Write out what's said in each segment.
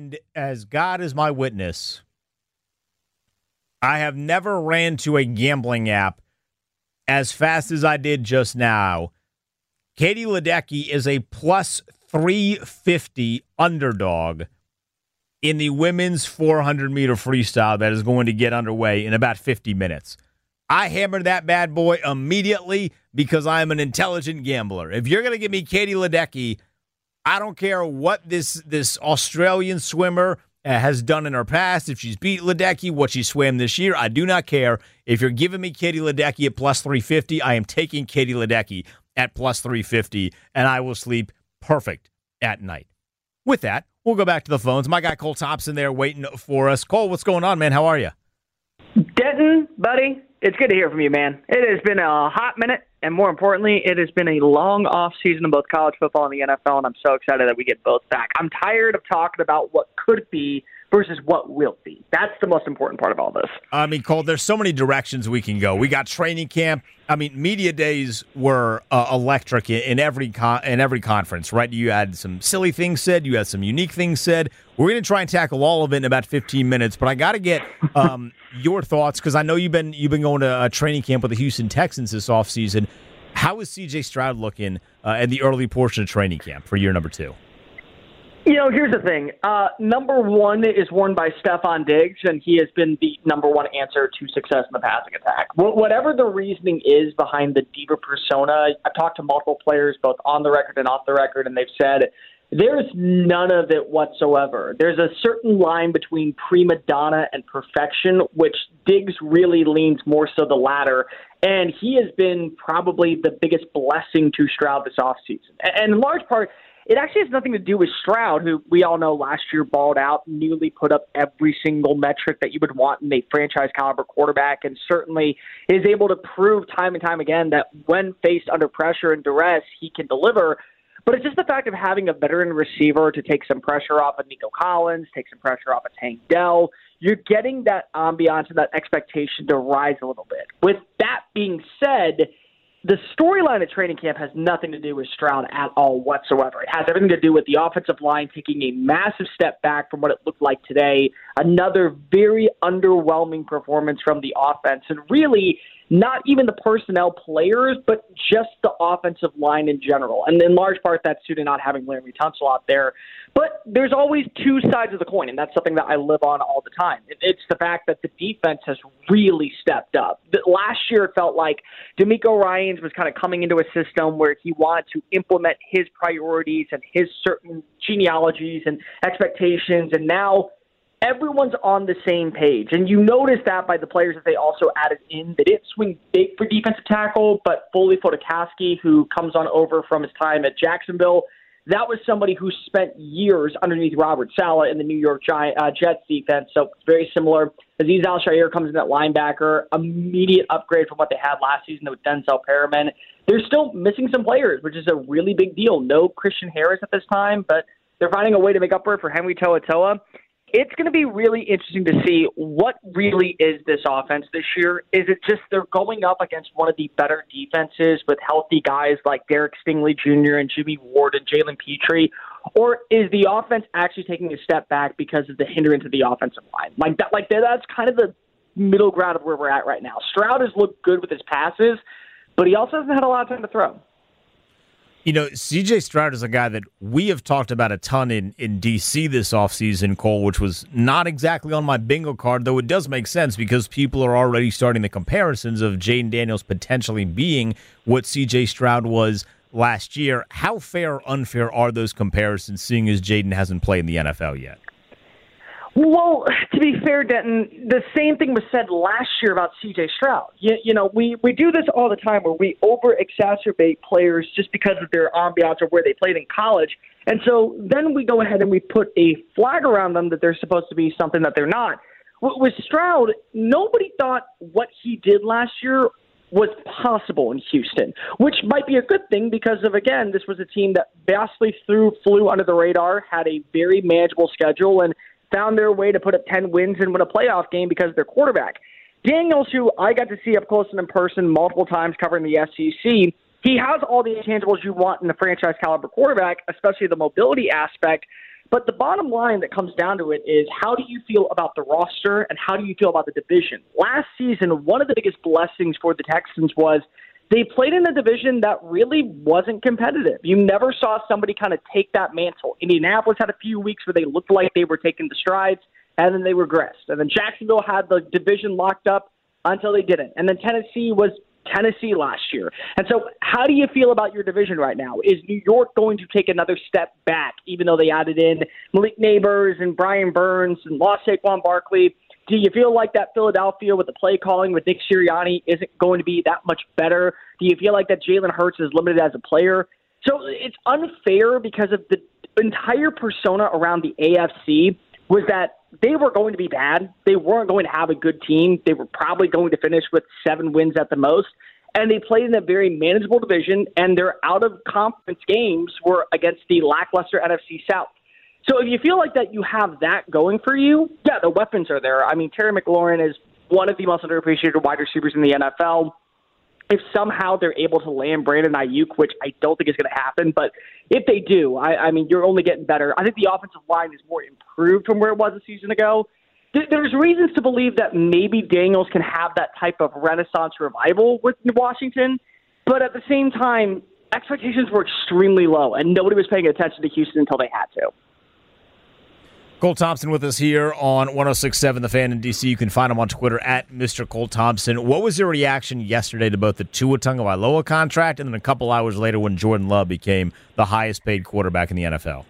And as God is my witness, I have never ran to a gambling app as fast as I did just now. Katie Ledecky is a plus 350 underdog in the women's 400-meter freestyle that is going to get underway in about 50 minutes. I hammered that bad boy immediately because I am an intelligent gambler. If you're going to give me Katie Ledecky, I don't care what this Australian swimmer has done in her past, if she's beat Ledecky, what she swam this year. I do not care. If you're giving me Katie Ledecky at plus 350, I am taking Katie Ledecky at plus 350, and I will sleep perfect at night. With that, we'll go back to the phones. My guy Cole Thompson there waiting for us. Cole, what's going on, man? How are you? Denton, buddy, it's good to hear from you, man. It has been a hot minute, and more importantly, it has been a long off season of both college football and the NFL, and I'm so excited that we get both back. I'm tired of talking about what could be versus what will be. That's the most important part of all this. I mean, Cole, there's so many directions we can go. We got training camp. I mean, media days were electric in every conference, right? You had some silly things said. You had some unique things said. We're going to try and tackle all of it in about 15 minutes, but I got to get your thoughts because I know you've been going to a training camp with the Houston Texans this offseason. How is C.J. Stroud looking in the early portion of training camp for year number 2? You know, here's the thing. Number one is worn by Stephon Diggs, and he has been the number one answer to success in the passing attack. Whatever the reasoning is behind the diva persona, I've talked to multiple players, both on the record and off the record, and they've said there's none of it whatsoever. There's a certain line between prima donna and perfection, which Diggs really leans more so the latter, and he has been probably the biggest blessing to Stroud this offseason. And in large part, it actually has nothing to do with Stroud, who we all know last year balled out, newly put up every single metric that you would want in a franchise-caliber quarterback, and certainly is able to prove time and time again that when faced under pressure and duress, he can deliver. But it's just the fact of having a veteran receiver to take some pressure off of Nico Collins, take some pressure off of Tank Dell. You're getting that ambiance and that expectation to rise a little bit. With that being said, the storyline at training camp has nothing to do with Stroud at all whatsoever. It has everything to do with the offensive line taking a massive step back from what it looked like today. Another very underwhelming performance from the offense. And really, not even the personnel players, but just the offensive line in general. And in large part, that's due to not having Laremy Tunsil out there. But there's always two sides of the coin, and that's something that I live on all the time. It's the fact that the defense has really stepped up. Last year, it felt like D'Amico Ryans was kind of coming into a system where he wanted to implement his priorities and his certain genealogies and expectations, and now everyone's on the same page. And you notice that by the players that they also added in. They didn't swing big for defensive tackle, but Foley Fotokoski, who comes on over from his time at Jacksonville, that was somebody who spent years underneath Robert Saleh in the New York Jets defense, so it's very similar. Azeez Al-Shaair comes in at linebacker, immediate upgrade from what they had last season with Denzel Perriman. They're still missing some players, which is a really big deal. No Christian Harris at this time, but they're finding a way to make up for it for Henry To'oTo'o. It's going to be really interesting to see what really is this offense this year. Is it just they're going up against one of the better defenses with healthy guys like Derek Stingley Jr. and Jimmy Ward and Jalen Petrie? Or is the offense actually taking a step back because of the hindrance of the offensive line? That's kind of the middle ground of where we're at right now. Stroud has looked good with his passes, but he also hasn't had a lot of time to throw. You know, C.J. Stroud is a guy that we have talked about a ton in D.C. this offseason, Cole, which was not exactly on my bingo card, though it does make sense because people are already starting the comparisons of Jayden Daniels potentially being what C.J. Stroud was last year. How fair or unfair are those comparisons, seeing as Jayden hasn't played in the NFL yet? Well, to be fair, Denton, the same thing was said last year about C.J. Stroud. You know, we do this all the time where we over-exacerbate players just because of their ambiance or where they played in college. And so then we go ahead and we put a flag around them that they're supposed to be something that they're not. With Stroud, nobody thought what he did last year was possible in Houston, which might be a good thing because of, again, this was a team that vastly flew under the radar, had a very manageable schedule, and found their way to put up 10 wins and win a playoff game because of their quarterback. Daniels, who I got to see up close and in person multiple times covering the SEC, he has all the intangibles you want in a franchise-caliber quarterback, especially the mobility aspect, But the bottom line that comes down to it is, how do you feel about the roster and how do you feel about the division? Last season, one of the biggest blessings for the Texans was they played in a division that really wasn't competitive. You never saw somebody kind of take that mantle. Indianapolis had a few weeks where they looked like they were taking the strides, and then they regressed. And then Jacksonville had the division locked up until they didn't. And then Tennessee was Tennessee last year. And so how do you feel about your division right now? Is New York going to take another step back, even though they added in Malik Neighbors and Brian Burns and lost Saquon Barkley? Do you feel like that Philadelphia with the play calling with Nick Sirianni isn't going to be that much better? Do you feel like that Jalen Hurts is limited as a player? So it's unfair because of the entire persona around the AFC was that they were going to be bad. They weren't going to have a good team. They were probably going to finish with 7 wins at the most. And they played in a very manageable division, and their out-of-conference games were against the lackluster NFC South. So if you feel like that you have that going for you, yeah, the weapons are there. I mean, Terry McLaurin is one of the most underappreciated wide receivers in the NFL. If somehow they're able to land Brandon Ayuk, which I don't think is going to happen, but if they do, I mean, you're only getting better. I think the offensive line is more improved from where it was a season ago. There's reasons to believe that maybe Daniels can have that type of renaissance revival with Washington, but at the same time, expectations were extremely low, and nobody was paying attention to Houston until they had to. Cole Thompson with us here on 106.7 The Fan in D.C. You can find him on Twitter at Mr. Cole Thompson. What was your reaction yesterday to both the Tua Tagovailoa contract and then a couple hours later when Jordan Love became the highest-paid quarterback in the NFL?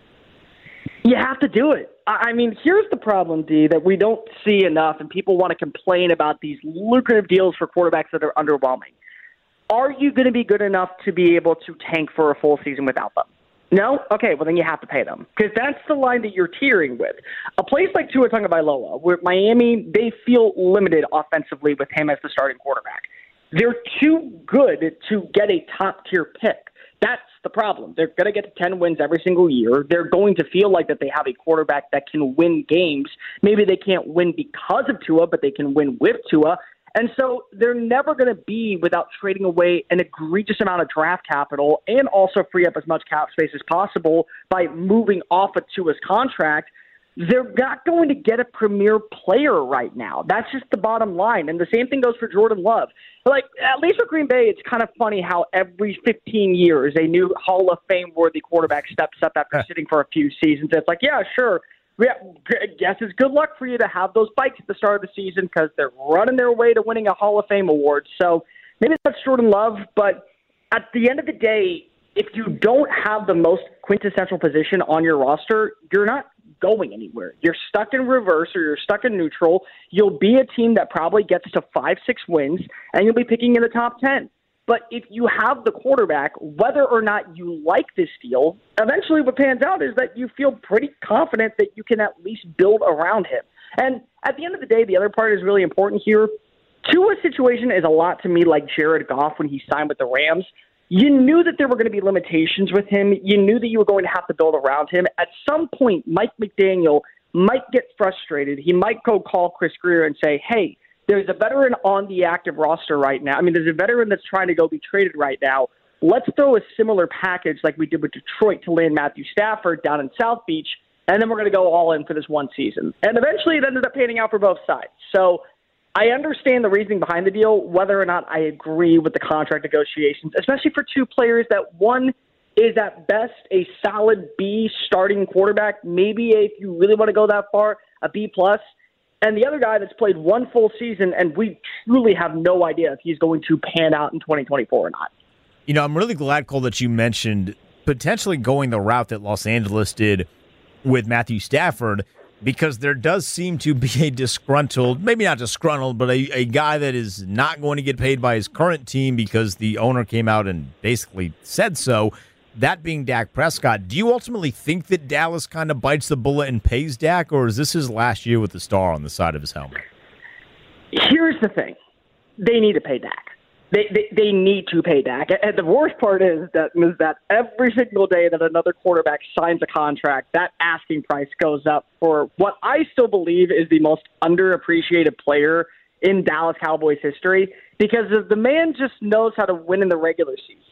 You have to do it. I mean, here's the problem, D, that we don't see enough, and people want to complain about these lucrative deals for quarterbacks that are underwhelming. Are you going to be good enough to be able to tank for a full season without them? No? Okay, well, then you have to pay them, because that's the line that you're teetering with. A place like Tua Tagovailoa, where Miami, they feel limited offensively with him as the starting quarterback. They're too good to get a top-tier pick. That's the problem. They're going to get to 10 wins every single year. They're going to feel like that they have a quarterback that can win games. Maybe they can't win because of Tua, but they can win with Tua. And so they're never going to be without trading away an egregious amount of draft capital and also free up as much cap space as possible by moving off of Tua's contract. They're not going to get a premier player right now. That's just the bottom line. And the same thing goes for Jordan Love. Like, at least for Green Bay, it's kind of funny how every 15 years a new Hall of Fame-worthy quarterback steps up after sitting for a few seasons. It's like, yeah, sure. Yeah, I guess it's good luck for you to have those spikes at the start of the season because they're running their way to winning a Hall of Fame award. So maybe that's Jordan Love. But at the end of the day, if you don't have the most quintessential position on your roster, you're not going anywhere. You're stuck in reverse or you're stuck in neutral. You'll be a team that probably gets to 5-6 wins, and you'll be picking in the top 10. But if you have the quarterback, whether or not you like this deal, eventually what pans out is that you feel pretty confident that you can at least build around him. And at the end of the day, the other part is really important here. Tua's situation is a lot to me like Jared Goff when he signed with the Rams. You knew that there were going to be limitations with him. You knew that you were going to have to build around him. At some point, Mike McDaniel might get frustrated. He might go call Chris Grier and say, hey, there's a veteran on the active roster right now. I mean, there's a veteran that's trying to go be traded right now. Let's throw a similar package like we did with Detroit to land Matthew Stafford down in South Beach, and then we're going to go all in for this one season. And eventually it ended up panning out for both sides. So I understand the reasoning behind the deal, whether or not I agree with the contract negotiations, especially for two players that one is at best a solid B starting quarterback, maybe if you really want to go that far, a B+. And the other guy that's played one full season, and we truly have no idea if he's going to pan out in 2024 or not. You know, I'm really glad, Cole, that you mentioned potentially going the route that Los Angeles did with Matthew Stafford, because there does seem to be a disgruntled, maybe not disgruntled, but a guy that is not going to get paid by his current team because the owner came out and basically said so. That being Dak Prescott, do you ultimately think that Dallas kind of bites the bullet and pays Dak, or is this his last year with the star on the side of his helmet? Here's the thing. They need to pay Dak. They need to pay Dak. And the worst part is that every single day that another quarterback signs a contract, that asking price goes up for what I still believe is the most underappreciated player in Dallas Cowboys history, because the man just knows how to win in the regular season.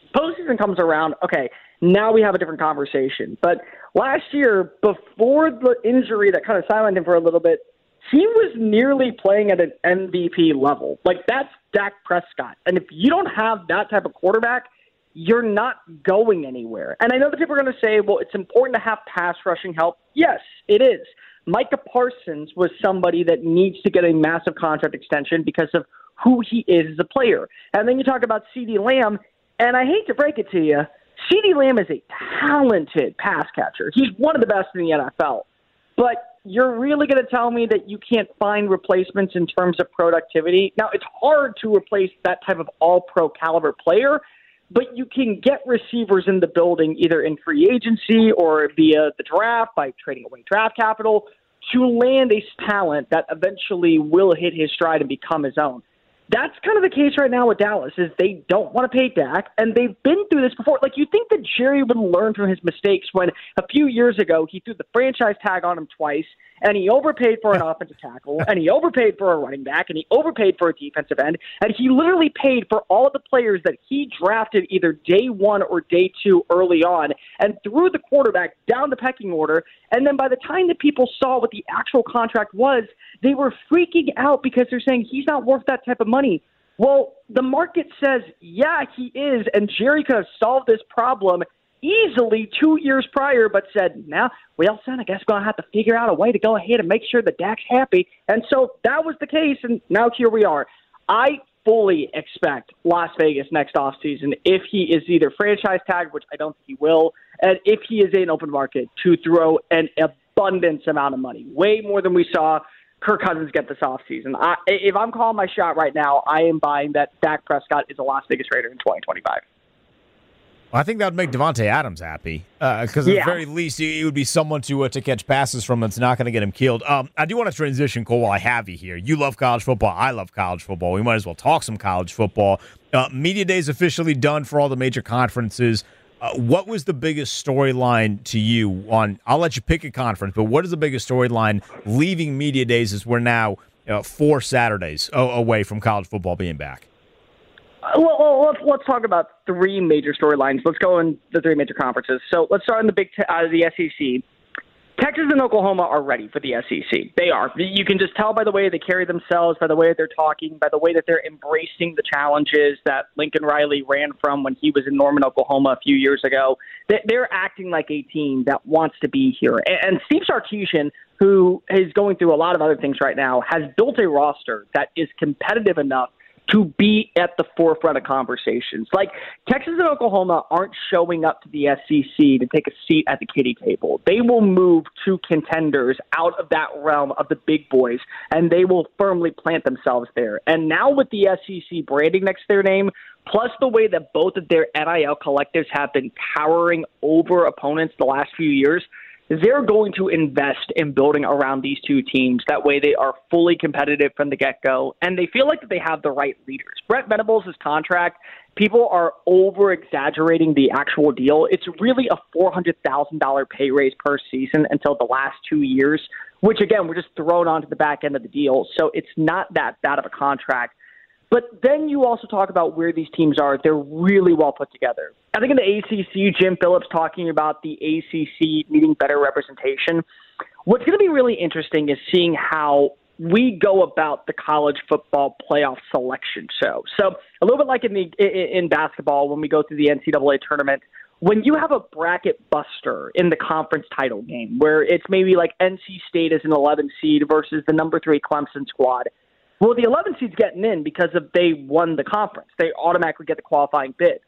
Postseason comes around, okay, now we have a different conversation. But last year, before the injury that kind of silenced him for a little bit, he was nearly playing at an MVP level. Like, that's Dak Prescott. And if you don't have that type of quarterback, you're not going anywhere. And I know that people are going to say, well, it's important to have pass rushing help. Yes, it is. Micah Parsons was somebody that needs to get a massive contract extension because of who he is as a player. And then you talk about CeeDee Lamb, and I hate to break it to you, CeeDee Lamb is a talented pass catcher. He's one of the best in the NFL. But you're really going to tell me that you can't find replacements in terms of productivity? Now, it's hard to replace that type of all-pro caliber player, but you can get receivers in the building either in free agency or via the draft by trading away draft capital to land a talent that eventually will hit his stride and become his own. That's kind of the case right now with Dallas, is they don't want to pay Dak, and they've been through this before. Like, you think that Jerry would learn from his mistakes when a few years ago he threw the franchise tag on him twice, and he overpaid for an offensive tackle, and he overpaid for a running back, and he overpaid for a defensive end, and he literally paid for all of the players that he drafted either day one or day two early on, and threw the quarterback down the pecking order, and then by the time that people saw what the actual contract was, they were freaking out because they're saying he's not worth that type of money. Well, the market says, yeah, he is, and Jerry could have solved this problem easily 2 years prior, but said, nah, well, son, I guess we're going to have to figure out a way to go ahead and make sure that Dak's happy. And so that was the case, and now here we are. I fully expect Las Vegas next offseason, if he is either franchise tagged, which I don't think he will, and if he is in open market, to throw an abundance amount of money, way more than we saw Kirk Cousins get this offseason. If I'm calling my shot right now, I am buying that Dak Prescott is a Las Vegas Raider in 2025. Well, I think that would make Devontae Adams happy because at the very least, he would be someone to catch passes from that's not going to get him killed. I do want to transition, Cole, while I have you here. You love college football. I love college football. We might as well talk some college football. Media Day is officially done for all the major conferences. What was the biggest storyline to you on, I'll let you pick a conference, but what is the biggest storyline leaving Media Days as we're now 4 Saturdays away from college football being back? Well, let's talk about 3 major storylines. Let's go in the 3 major conferences. So let's start in the SEC. Texas and Oklahoma are ready for the SEC. They are. You can just tell by the way they carry themselves, by the way they're talking, by the way that they're embracing the challenges that Lincoln Riley ran from when he was in Norman, Oklahoma a few years ago. They're acting like a team that wants to be here. And Steve Sarkisian, who is going through a lot of other things right now, has built a roster that is competitive enough to be at the forefront of conversations. Like, Texas and Oklahoma aren't showing up to the SEC to take a seat at the kiddie table. They will move to contenders out of that realm of the big boys, and they will firmly plant themselves there. And now with the SEC branding next to their name, plus the way that both of their NIL collectives have been towering over opponents the last few years, they're going to invest in building around these 2 teams. That way they are fully competitive from the get-go, and they feel like that they have the right leaders. Brent Venables' contract, people are over-exaggerating the actual deal. It's really a $400,000 pay raise per season until the last 2 years, which, again, we're just thrown onto the back end of the deal. So it's not that bad of a contract. But then you also talk about where these teams are. They're really well put together. I think in the ACC, Jim Phillips talking about the ACC needing better representation. What's going to be really interesting is seeing how we go about the college football playoff selection show. So a little bit like in basketball when we go through the NCAA tournament, when you have a bracket buster in the conference title game where it's maybe like NC State as an 11 seed versus the number 3 Clemson squad, well, the 11 seed's getting in because they won the conference. They automatically get the qualifying bid.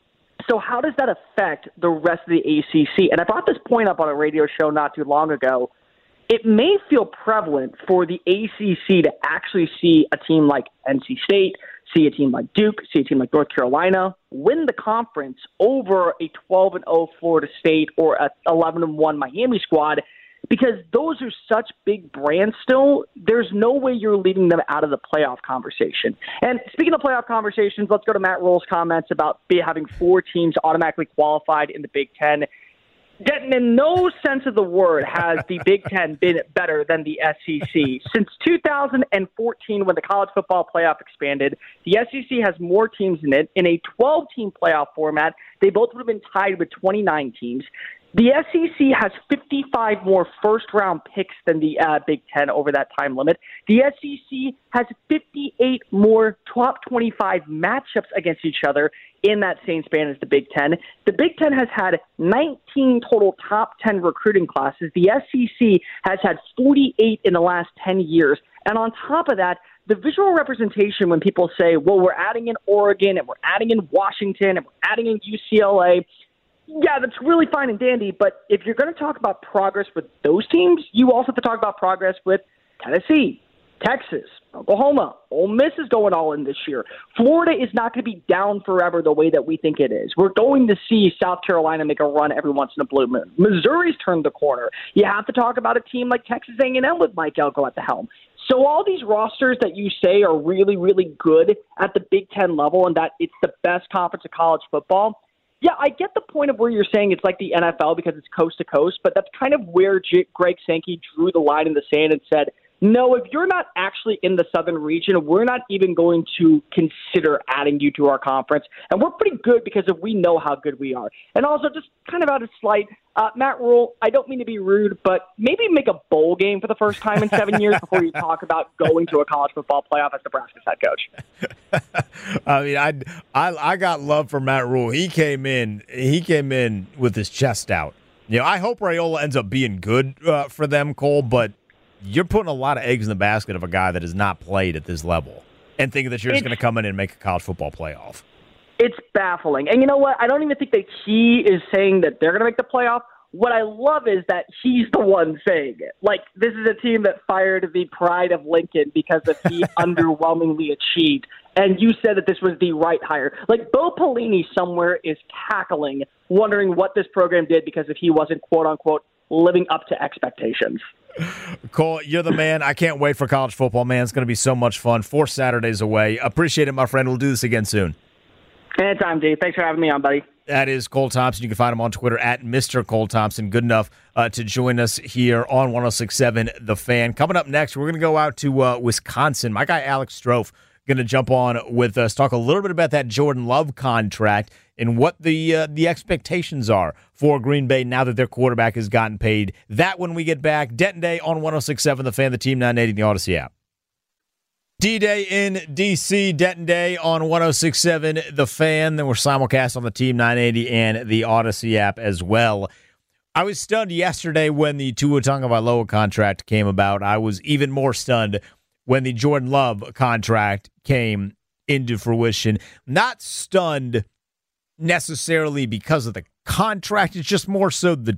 So how does that affect the rest of the ACC? And I brought this point up on a radio show not too long ago. It may feel prevalent for the ACC to actually see a team like NC State, see a team like Duke, see a team like North Carolina win the conference over a 12-0 Florida State or a 11-1 Miami squad, because those are such big brands still. There's no way you're leaving them out of the playoff conversation. And speaking of playoff conversations, let's go to Matt Rule's comments about having 4 teams automatically qualified in the Big Ten. Denton, in no sense of the word has the Big Ten been better than the SEC. Since 2014, when the college football playoff expanded, the SEC has more teams in it. In a 12-team playoff format, they both would have been tied with 29 teams. The SEC has 55 more first-round picks than the Big Ten over that time limit. The SEC has 58 more top 25 matchups against each other in that same span as the Big Ten. The Big Ten has had 19 total top 10 recruiting classes. The SEC has had 48 in the last 10 years. And on top of that, the visual representation when people say, well, we're adding in Oregon and we're adding in Washington and we're adding in UCLA, yeah, that's really fine and dandy, but if you're going to talk about progress with those teams, you also have to talk about progress with Tennessee, Texas, Oklahoma. Ole Miss is going all in this year. Florida is not going to be down forever the way that we think it is. We're going to see South Carolina make a run every once in a blue moon. Missouri's turned the corner. You have to talk about a team like Texas A&M with Mike Elko at the helm. So all these rosters that you say are really, really good at the Big Ten level and that it's the best conference of college football, yeah, I get the point of where you're saying it's like the NFL because it's coast to coast, but that's kind of where Greg Sankey drew the line in the sand and said, no, if you're not actually in the Southern region, we're not even going to consider adding you to our conference. And we're pretty good because we know how good we are. And also, just kind of out of slight, Matt Rhule, I don't mean to be rude, but maybe make a bowl game for the first time in 7 years before you talk about going to a college football playoff as Nebraska's head coach. I mean, I got love for Matt Rhule. He came in with his chest out. You know, I hope Raiola ends up being good for them, Cole, but you're putting a lot of eggs in the basket of a guy that has not played at this level and thinking that you're just going to come in and make a college football playoff. It's baffling. And you know what? I don't even think that he is saying that they're going to make the playoff. What I love is that he's the one saying it. Like, this is a team that fired the pride of Lincoln because of he underwhelmingly achieved. And you said that this was the right hire. Like, Bo Pelini somewhere is cackling, wondering what this program did because if he wasn't, quote-unquote, living up to expectations. Cole, you're the man. I can't wait for college football, man. It's going to be so much fun. 4 Saturdays away. Appreciate it, my friend. We'll do this again soon. Anytime, Dave. Thanks for having me on, buddy. That is Cole Thompson. You can find him on Twitter at Mr. Cole Thompson. Good enough to join us here on 106.7 The Fan. Coming up next, we're going to go out to Wisconsin. My guy Alex Strofe going to jump on with us, talk a little bit about that Jordan Love contract and what the expectations are for Green Bay now that their quarterback has gotten paid. That when we get back. Denton Day on 106.7 The Fan, the Team 980, the Odyssey app. D-Day in D.C., Denton Day on 106.7 The Fan. Then we're simulcast on the Team 980 and the Odyssey app as well. I was stunned yesterday when the Tua Tagovailoa contract came about. I was even more stunned when the Jordan Love contract came into fruition. Not stunned necessarily because of the contract. It's just more so the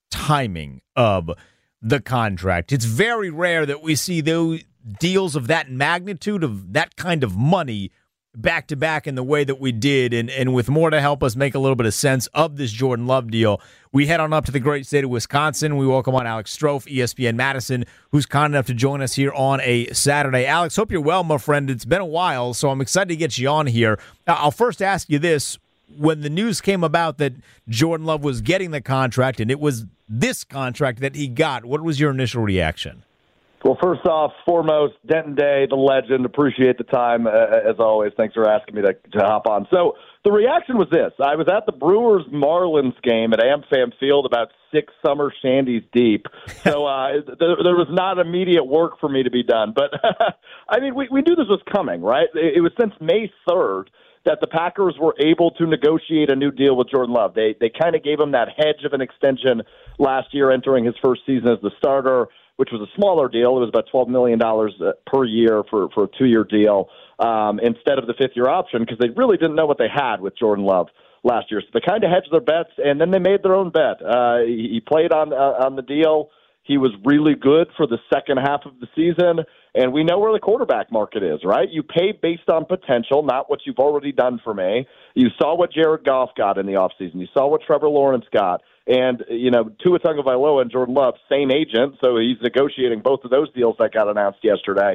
timing of the contract. It's very rare that we see those deals of that magnitude, of that kind of money, back-to-back in the way that we did. And with more to help us make a little bit of sense of this Jordan Love deal, we head on up to the great state of Wisconsin. We welcome on Alex Strofe, ESPN Madison, who's kind enough to join us here on a Saturday. Alex, hope you're well, my friend. It's been a while, so I'm excited to get you on here. I'll first ask you this. When the news came about that Jordan Love was getting the contract, and it was this contract that he got, what was your initial reaction? Well, first off, foremost, Denton Day, the legend. Appreciate the time, as always. Thanks for asking me to hop on. So the reaction was this. I was at the Brewers-Marlins game at AmFam Field about 6 summer shandies deep. So there was not immediate work for me to be done. But, I mean, we knew this was coming, right? It was since May 3rd that the Packers were able to negotiate a new deal with Jordan Love. They kind of gave him that hedge of an extension last year, entering his first season as the starter, which was a smaller deal. It was about $12 million per year for a 2-year deal instead of the 5th-year option because they really didn't know what they had with Jordan Love last year. So they kind of hedged their bets, and then they made their own bet. He played on the deal. He was really good for the second half of the season, and we know where the quarterback market is, right? You pay based on potential, not what you've already done for me. You saw what Jared Goff got in the offseason. You saw what Trevor Lawrence got. And, Tua Tagovailoa and Jordan Love, same agent, so he's negotiating both of those deals that got announced yesterday.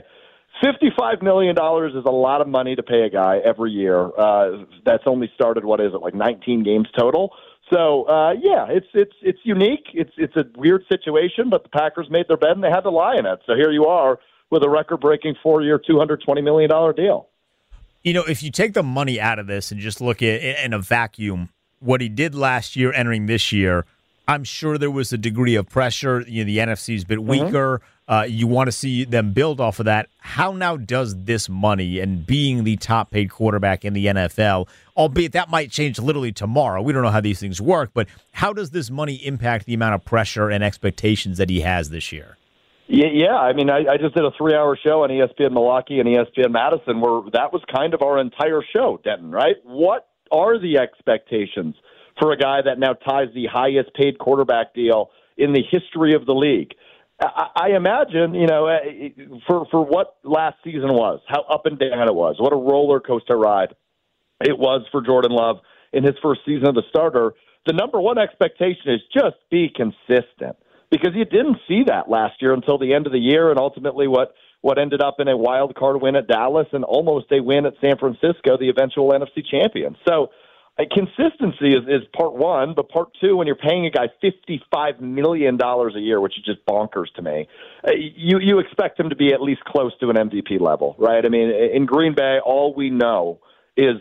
$55 million is a lot of money to pay a guy every year. That's only started, 19 games total. So yeah, it's unique. It's a weird situation, but the Packers made their bed and they had to lie in it. So here you are with a record-breaking 4-year, $220 million deal. You know, if you take the money out of this and just look at it in a vacuum, what he did last year entering this year, I'm sure there was a degree of pressure. You know, the NFC's a bit weaker. You want to see them build off of that. How now does this money and being the top-paid quarterback in the NFL, albeit that might change literally tomorrow. We don't know how these things work, but how does this money impact the amount of pressure and expectations that he has this year? Yeah. I mean, I just did a 3-hour show on ESPN Milwaukee and ESPN Madison where that was kind of our entire show, Denton, right? What are the expectations for a guy that now ties the highest paid quarterback deal in the history of the league? I imagine, you know, for what last season was, how up and down it was, what a roller coaster ride it was for Jordan Love in his first season as a starter. The number one expectation is just be consistent, because you didn't see that last year until the end of the year, and ultimately what ended up in a wild card win at Dallas and almost a win at San Francisco, the eventual NFC champion. So consistency is part one, but part two, when you're paying a guy $55 million a year, which is just bonkers to me, you expect him to be at least close to an MVP level, right? I mean, in Green Bay, all we know is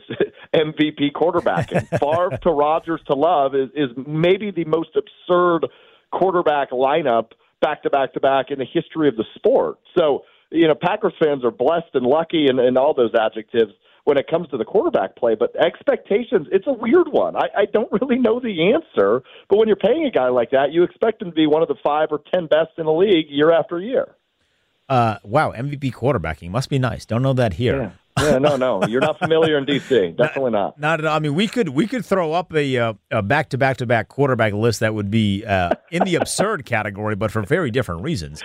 MVP quarterbacking. Favre to Rodgers to Love is maybe the most absurd quarterback lineup back-to-back-to-back in the history of the sport. So, you know, Packers fans are blessed and lucky and all those adjectives when it comes to the quarterback play, but expectations, it's a weird one. I don't really know the answer, but when you're paying a guy like that, you expect him to be one of the 5 or 10 best in the league year after year. Wow, MVP quarterbacking must be nice. Don't know that here. Yeah, no. You're not familiar in D.C. Definitely not. Not at all. I mean, we could throw up a back-to-back-to-back quarterback list that would be in the absurd category, but for very different reasons.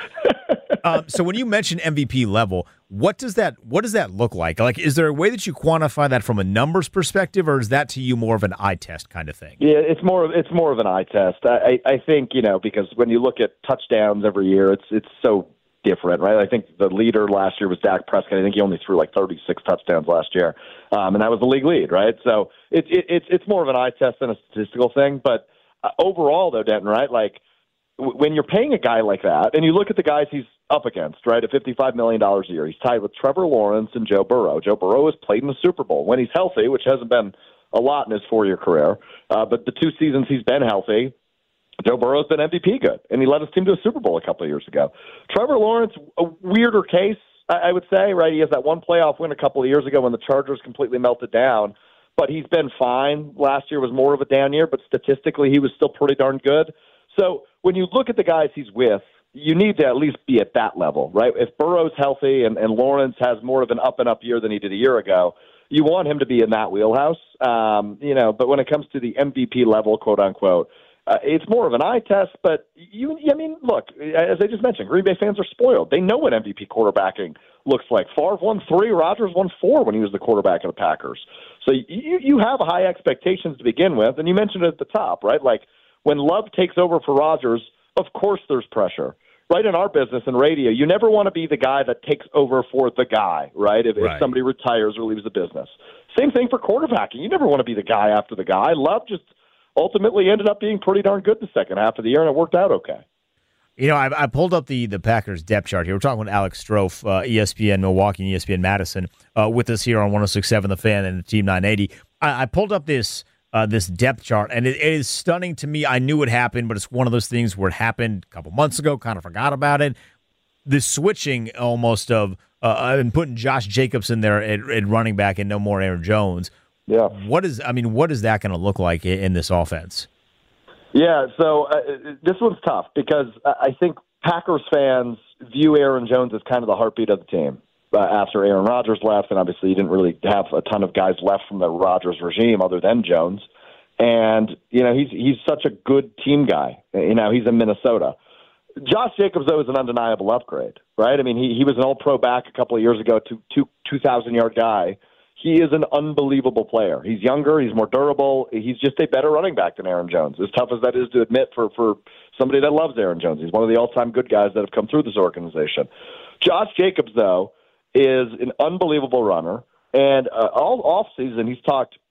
So when you mention MVP level, what does that look like? Like, is there a way that you quantify that from a numbers perspective, or is that to you more of an eye test kind of thing? Yeah, it's more of an eye test. I think, you know, because when you look at touchdowns every year, it's so different, right? I think the leader last year was Dak Prescott. I think he only threw like 36 touchdowns last year, and that was the league lead, right? So it's more of an eye test than a statistical thing. But overall, though, Denton, right? Like when you're paying a guy like that, and you look at the guys he's up against, right? At $55 million a year, he's tied with Trevor Lawrence and Joe Burrow. Joe Burrow has played in the Super Bowl when he's healthy, which hasn't been a lot in his 4-year career. But the 2 seasons he's been healthy, Joe Burrow's been MVP good, and he led his team to a Super Bowl a couple of years ago. Trevor Lawrence, a weirder case, I would say, right? He has that one playoff win a couple of years ago when the Chargers completely melted down, but he's been fine. Last year was more of a down year, but statistically he was still pretty darn good. So when you look at the guys he's with, you need to at least be at that level, right? If Burrow's healthy and Lawrence has more of an up-and-up year than he did a year ago, you want him to be in that wheelhouse. You know, but when it comes to the MVP level, quote-unquote, it's more of an eye test, but I mean, look, as I just mentioned, Green Bay fans are spoiled. They know what MVP quarterbacking looks like. Favre won 3, Rodgers won 4 when he was the quarterback of the Packers. So you have high expectations to begin with, and you mentioned it at the top, right? Like when Love takes over for Rodgers, of course there's pressure. Right in our business in radio, you never want to be the guy that takes over for the guy, right? If somebody retires or leaves the business. Same thing for quarterbacking. You never want to be the guy after the guy. Love just ultimately ended up being pretty darn good the second half of the year, and it worked out okay. You know, I pulled up the Packers depth chart here. We're talking with Alex Strofe, ESPN Milwaukee and ESPN Madison, with us here on 106.7 The Fan and the Team 980. I pulled up this depth chart, and it is stunning to me. I knew it happened, but it's one of those things where it happened a couple months ago, kind of forgot about it. The switching almost of and putting Josh Jacobs in there at running back and no more Aaron Jones. Yeah. What is that going to look like in this offense? Yeah, so this one's tough because I think Packers fans view Aaron Jones as kind of the heartbeat of the team. After Aaron Rodgers left, and obviously you didn't really have a ton of guys left from the Rodgers regime other than Jones. And, you know, he's such a good team guy. You know, he's in Minnesota. Josh Jacobs, though, is an undeniable upgrade, right? I mean, he was an all-pro back a couple of years ago, 2,000-yard guy. He is an unbelievable player. He's younger. He's more durable. He's just a better running back than Aaron Jones, as tough as that is to admit for somebody that loves Aaron Jones. He's one of the all-time good guys that have come through this organization. Josh Jacobs, though, is an unbelievable runner. And all offseason, he's talked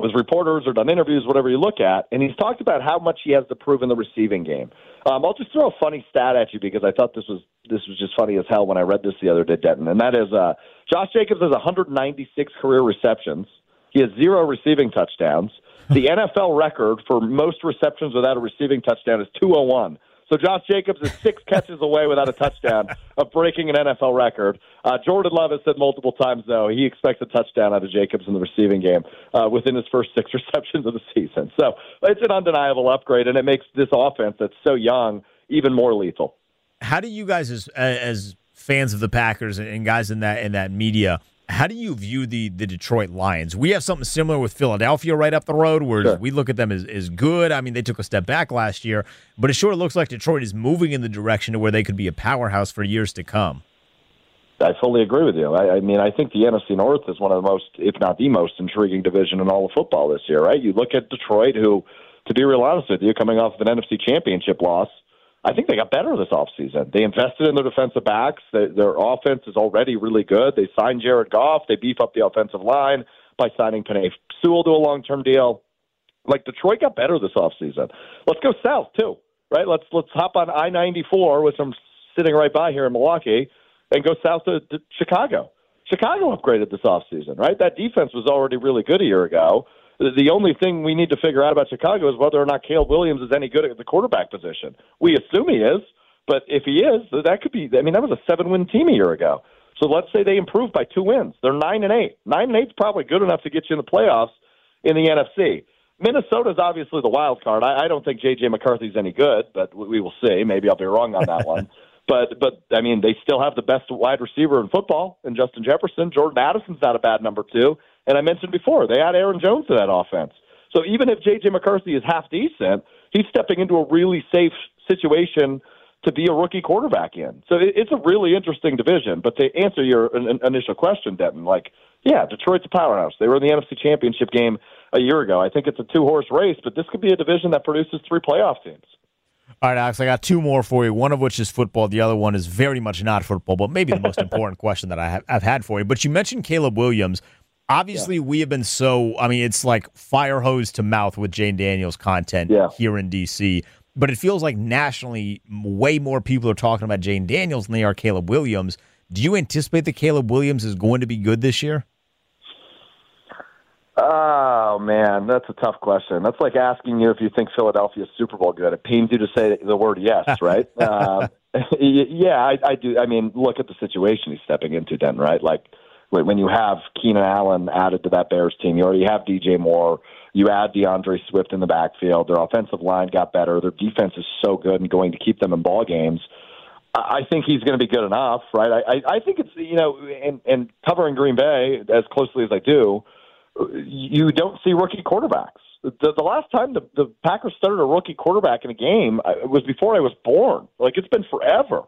with reporters or done interviews, whatever you look at, and he's talked about how much he has to prove in the receiving game. I'll just throw a funny stat at you because I thought this was just funny as hell when I read this the other day, Denton, and that is Josh Jacobs has 196 career receptions. He has 0 receiving touchdowns. The NFL record for most receptions without a receiving touchdown is 201. So Josh Jacobs is 6 catches away without a touchdown of breaking an NFL record. Jordan Love has said multiple times, though, he expects a touchdown out of Jacobs in the receiving game within his first 6 receptions of the season. So it's an undeniable upgrade, and it makes this offense that's so young even more lethal. How do you guys, as fans of the Packers and guys in that media, how do you view the Detroit Lions? We have something similar with Philadelphia right up the road, where Sure. we look at them as good. I mean, they took a step back last year, but it sure looks like Detroit is moving in the direction to where they could be a powerhouse for years to come. I fully agree with you. I mean, I think the NFC North is one of the most, if not the most, intriguing division in all of football this year, right? You look at Detroit, who, to be real honest with you, coming off of an NFC Championship loss, I think they got better this offseason. They invested in their defensive backs. Their offense is already really good. They signed Jared Goff. They beef up the offensive line by signing Penei Sewell to a long-term deal. Like, Detroit got better this offseason. Let's go south, too, right? Let's hop on I-94, which I'm sitting right by here in Milwaukee, and go south to Chicago. Chicago upgraded this offseason, right? That defense was already really good a year ago. The only thing we need to figure out about Chicago is whether or not Caleb Williams is any good at the quarterback position. We assume he is, but if he is, that could be. I mean, that was a 7-win team a year ago. So let's say they improved by 2 wins. They're 9-8. 9-8 is probably good enough to get you in the playoffs in the NFC. Minnesota's obviously the wild card. I don't think J.J. McCarthy's any good, but we will see. Maybe I'll be wrong on that one. But I mean, they still have the best wide receiver in football in Justin Jefferson. Jordan Addison's not a bad number 2. And I mentioned before, they add Aaron Jones to that offense. So even if J.J. McCarthy is half decent, he's stepping into a really safe situation to be a rookie quarterback in. So it's a really interesting division. But to answer your initial question, Denton, yeah, Detroit's a powerhouse. They were in the NFC Championship game a year ago. I think it's a 2-horse race, but this could be a division that produces 3 playoff teams. All right, Alex, I got 2 more for you, one of which is football. The other one is very much not football, but maybe the most important question that I've had for you. But you mentioned Caleb Williams. Obviously, we have been it's like fire hose to mouth with Jane Daniels content here in D.C., but it feels like nationally way more people are talking about Jane Daniels than they are Caleb Williams. Do you anticipate that Caleb Williams is going to be good this year? Oh, man, that's a tough question. That's like asking you if you think Philadelphia's Super Bowl good. It pains you to say the word yes, right? Yeah, I do. I mean, look at the situation he's stepping into, then, right? Like, when you have Keenan Allen added to that Bears team, you already have DJ Moore, you add DeAndre Swift in the backfield, their offensive line got better, their defense is so good and going to keep them in ball games. I think he's going to be good enough, right? I think it's, and covering Green Bay as closely as I do, you don't see rookie quarterbacks. The last time the Packers started a rookie quarterback in a game was before I was born. Like, it's been forever.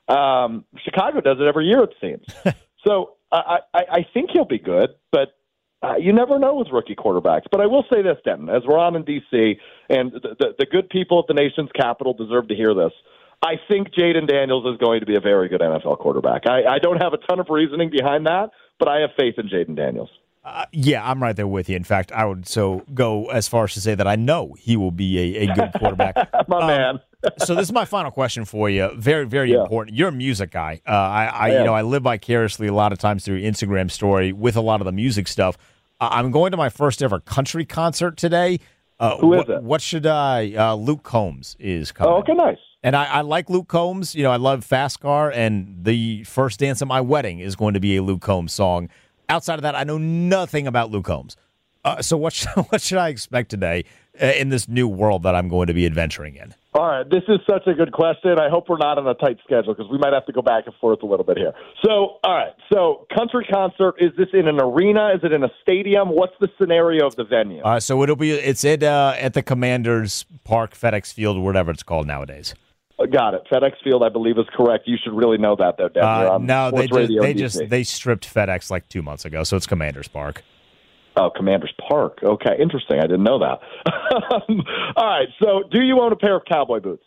Chicago does it every year, it seems. So I think he'll be good, but you never know with rookie quarterbacks. But I will say this, Denton, as we're on in D.C., and the good people at the nation's capital deserve to hear this, I think Jaden Daniels is going to be a very good NFL quarterback. I don't have a ton of reasoning behind that, but I have faith in Jaden Daniels. Yeah, I'm right there with you. In fact, I would go as far as to say that I know he will be a good quarterback. My man. So this is my final question for you. Very, very important. You're a music guy. I live vicariously a lot of times through your Instagram story with a lot of the music stuff. I'm going to my first ever country concert today. Who is it? What should I? Luke Combs is coming. Oh, okay, nice. And I like Luke Combs. I love Fast Car, and the first dance at my wedding is going to be a Luke Combs song. Outside of that, I know nothing about Luke Combs. So what should I expect today in this new world that I'm going to be adventuring in? All right, this is such a good question. I hope we're not on a tight schedule because we might have to go back and forth a little bit here. So, all right, country concert, is this in an arena? Is it in a stadium? What's the scenario of the venue? So it's at the Commanders Park, FedEx Field, whatever it's called nowadays. Got it. FedEx Field, I believe, is correct. You should really know that, though, Dan. No, they stripped FedEx like 2 months ago, so it's Commanders Park. Oh, Commanders Park. Okay, interesting. I didn't know that. All right, so do you own a pair of cowboy boots?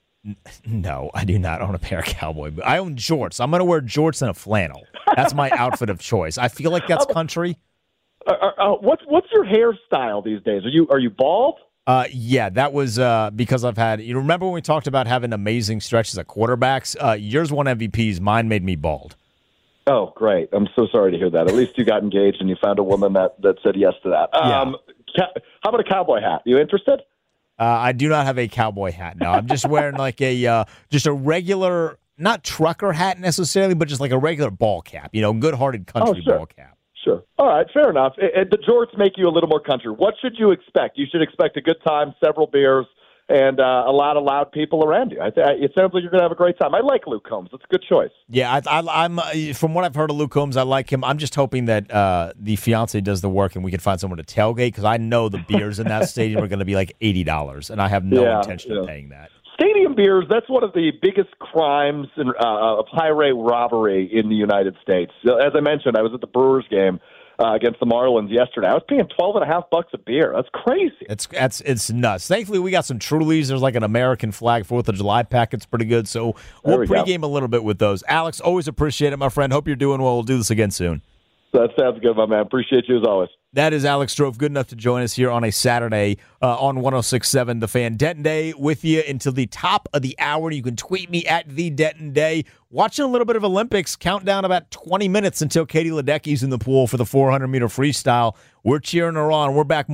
No, I do not own a pair of cowboy boots. I own jorts. I'm going to wear jorts and a flannel. That's my outfit of choice. I feel like that's country. What's your hairstyle these days? Are you bald? Yeah, that was because I've had. You remember when we talked about having amazing stretches at quarterbacks? Yours won MVPs. Mine made me bald. Oh, great! I'm so sorry to hear that. At least you got engaged and you found a woman that said yes to that. Yeah. How about a cowboy hat? You interested? I do not have a cowboy hat. No, I'm just wearing like just a regular, not trucker hat necessarily, but just like a regular ball cap. Good-hearted country ball cap. Sure. All right, fair enough. The jorts make you a little more country. What should you expect? You should expect a good time, several beers, and a lot of loud people around you. It sounds like you're going to have a great time. I like Luke Combs. It's a good choice. Yeah, I'm from what I've heard of Luke Combs, I like him. I'm just hoping that the fiance does the work and we can find someone to tailgate because I know the beers in that stadium are going to be like $80, and I have no intention of paying that. Stadium beers, that's one of the biggest crimes of high-rate robbery in the United States. As I mentioned, I was at the Brewers game against the Marlins yesterday. I was paying $12.50 a beer. That's crazy. It's nuts. Thankfully, we got some Trulies. There's like an American flag 4th of July packet's pretty good, so we'll pregame a little bit with those. Alex, always appreciate it, my friend. Hope you're doing well. We'll do this again soon. That sounds good, my man. Appreciate you as always. That is Alex Strofe, good enough to join us here on a Saturday on 106.7 The Fan. Denton Day with you until the top of the hour. You can tweet me at the Denton Day. Watching a little bit of Olympics. Countdown about 20 minutes until Katie Ledecky's in the pool for the 400-meter freestyle. We're cheering her on. We're back